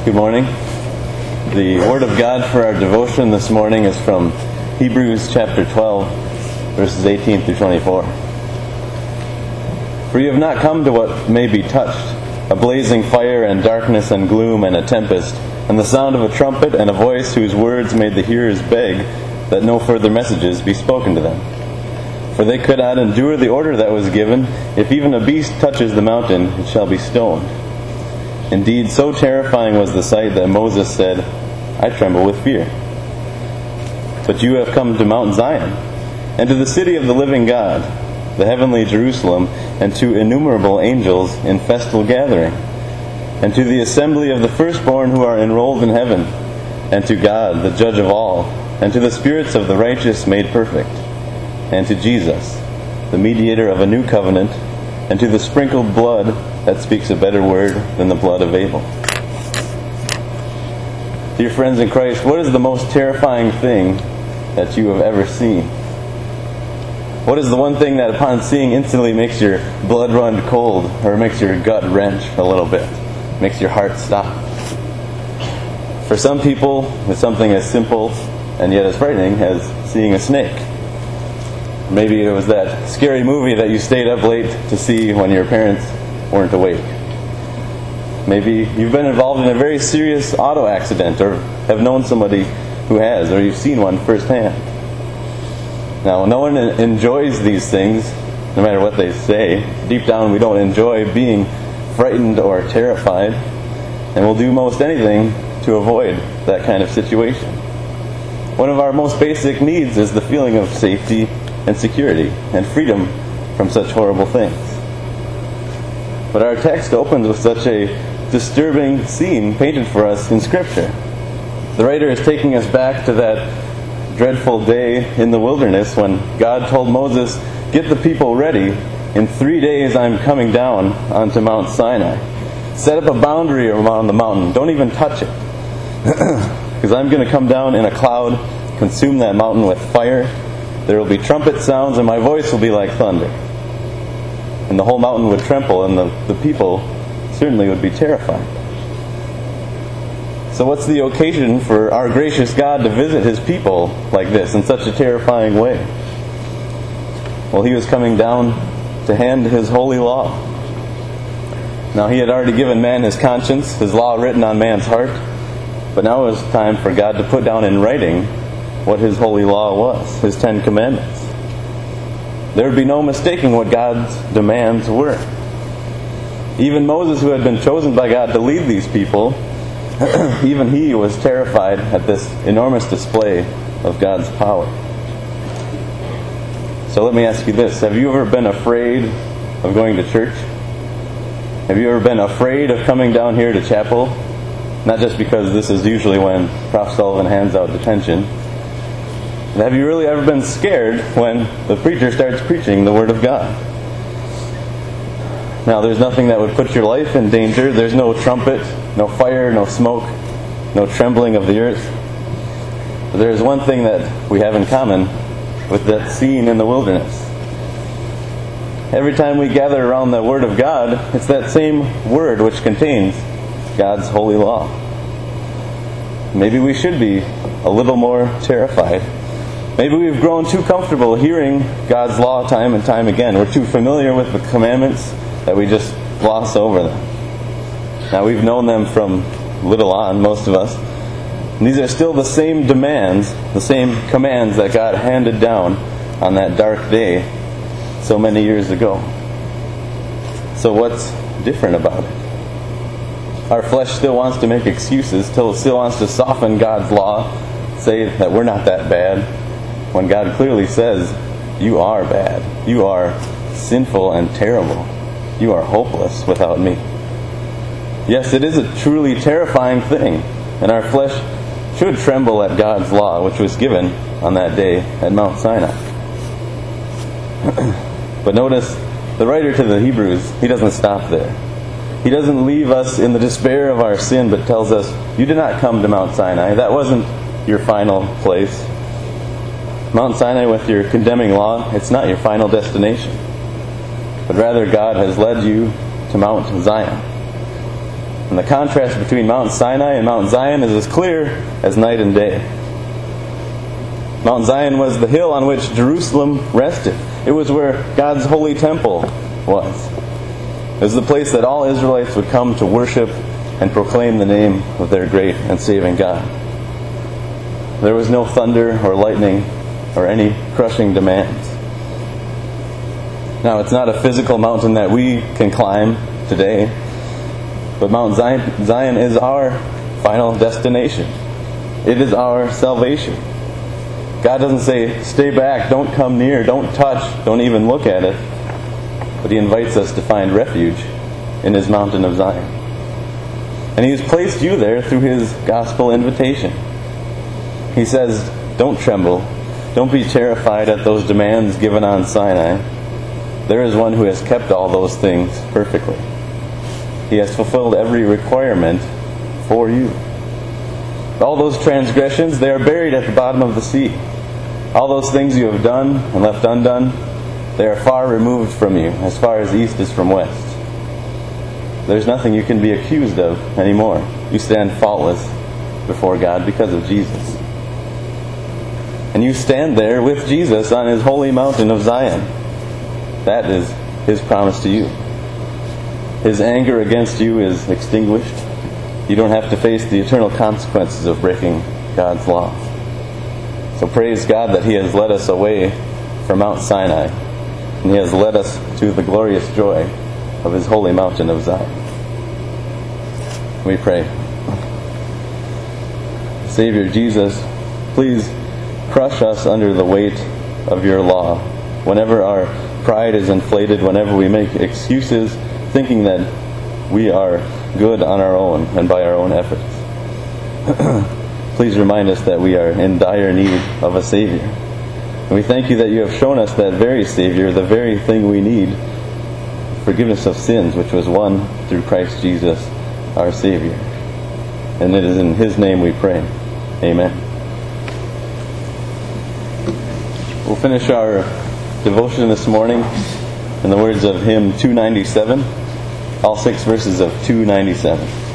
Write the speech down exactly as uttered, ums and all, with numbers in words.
Good morning. The Word of God for our devotion this morning is from Hebrews chapter twelve, verses eighteen through twenty-four. For you have not come to what may be touched, a blazing fire and darkness and gloom and a tempest, and the sound of a trumpet and a voice whose words made the hearers beg that no further messages be spoken to them. For they could not endure the order that was given, if even a beast touches the mountain, it shall be stoned. Indeed, so terrifying was the sight that Moses said, I tremble with fear. But you have come to Mount Zion, and to the city of the living God, the heavenly Jerusalem, and to innumerable angels in festal gathering, and to the assembly of the firstborn who are enrolled in heaven, and to God, the judge of all, and to the spirits of the righteous made perfect, and to Jesus, the mediator of a new covenant, and to the sprinkled blood that speaks a better word than the blood of Abel. Dear friends in Christ, what is the most terrifying thing that you have ever seen? What is the one thing that upon seeing instantly makes your blood run cold, or makes your gut wrench a little bit, makes your heart stop? For some people, it's something as simple and yet as frightening as seeing a snake. Maybe it was that scary movie that you stayed up late to see when your parents weren't awake. Maybe you've been involved in a very serious auto accident, or have known somebody who has, or you've seen one firsthand. Now, no one enjoys these things, no matter what they say. Deep down, we don't enjoy being frightened or terrified, and we'll do most anything to avoid that kind of situation. One of our most basic needs is the feeling of safety and security and freedom from such horrible things. But our text opens with such a disturbing scene painted for us in Scripture. The writer is taking us back to that dreadful day in the wilderness when God told Moses, get the people ready. In three days I'm coming down onto Mount Sinai. Set up a boundary around the mountain. Don't even touch it. Because I'm going to come down in a cloud, consume that mountain with fire. There will be trumpet sounds, and my voice will be like thunder. And the whole mountain would tremble, and the, the people certainly would be terrified. So what's the occasion for our gracious God to visit His people like this, in such a terrifying way? Well, He was coming down to hand His holy law. Now, He had already given man his conscience, His law written on man's heart, but now it was time for God to put down in writing what His holy law was, His Ten Commandments. There would be no mistaking what God's demands were. Even Moses, who had been chosen by God to lead these people, even he was terrified at this enormous display of God's power. So let me ask you this. Have you ever been afraid of going to church? Have you ever been afraid of coming down here to chapel? Not just because this is usually when Prophet Sullivan hands out detention. Have you really ever been scared when the preacher starts preaching the Word of God? Now, there's nothing that would put your life in danger. There's no trumpet, no fire, no smoke, no trembling of the earth. But there is one thing that we have in common with that scene in the wilderness. Every time we gather around the Word of God, it's that same Word which contains God's holy law. Maybe we should be a little more terrified. Maybe we've grown too comfortable hearing God's law time and time again. We're too familiar with the commandments that we just gloss over them. Now, we've known them from little on, most of us. And these are still the same demands, the same commands that God handed down on that dark day so many years ago. So what's different about it? Our flesh still wants to make excuses, still, still wants to soften God's law, say that we're not that bad, when God clearly says, you are bad. You are sinful and terrible. You are hopeless without me. Yes, it is a truly terrifying thing, and our flesh should tremble at God's law, which was given on that day at Mount Sinai. But notice, the writer to the Hebrews, he doesn't stop there. He doesn't leave us in the despair of our sin, but tells us, you did not come to Mount Sinai. That wasn't your final place. Mount Sinai with your condemning law, it's not your final destination. But rather, God has led you to Mount Zion. And the contrast between Mount Sinai and Mount Zion is as clear as night and day. Mount Zion was the hill on which Jerusalem rested. It was where God's holy temple was. It was the place that all Israelites would come to worship and proclaim the name of their great and saving God. There was no thunder or lightning or any crushing demands. Now, it's not a physical mountain that we can climb today, but Mount Zion, Zion is our final destination. It is our salvation. God doesn't say, stay back, don't come near, don't touch, don't even look at it. But He invites us to find refuge in His mountain of Zion. And He has placed you there through His gospel invitation. He says, don't tremble, don't be terrified at those demands given on Sinai. There is one who has kept all those things perfectly. He has fulfilled every requirement for you. All those transgressions, they are buried at the bottom of the sea. All those things you have done and left undone, they are far removed from you, as far as east is from west. There's nothing you can be accused of anymore. You stand faultless before God because of Jesus. And you stand there with Jesus on His holy mountain of Zion. That is His promise to you. His anger against you is extinguished. You don't have to face the eternal consequences of breaking God's law. So praise God that He has led us away from Mount Sinai, and He has led us to the glorious joy of His holy mountain of Zion. We pray. Savior Jesus, please crush us under the weight of Your law. Whenever our pride is inflated, whenever we make excuses, thinking that we are good on our own and by our own efforts. Please remind us that we are in dire need of a Savior. And we thank You that You have shown us that very Savior, the very thing we need, forgiveness of sins, which was won through Christ Jesus, our Savior. And it is in His name we pray. Amen. We'll finish our devotion this morning in the words of hymn two ninety-seven, all six verses of two ninety-seven.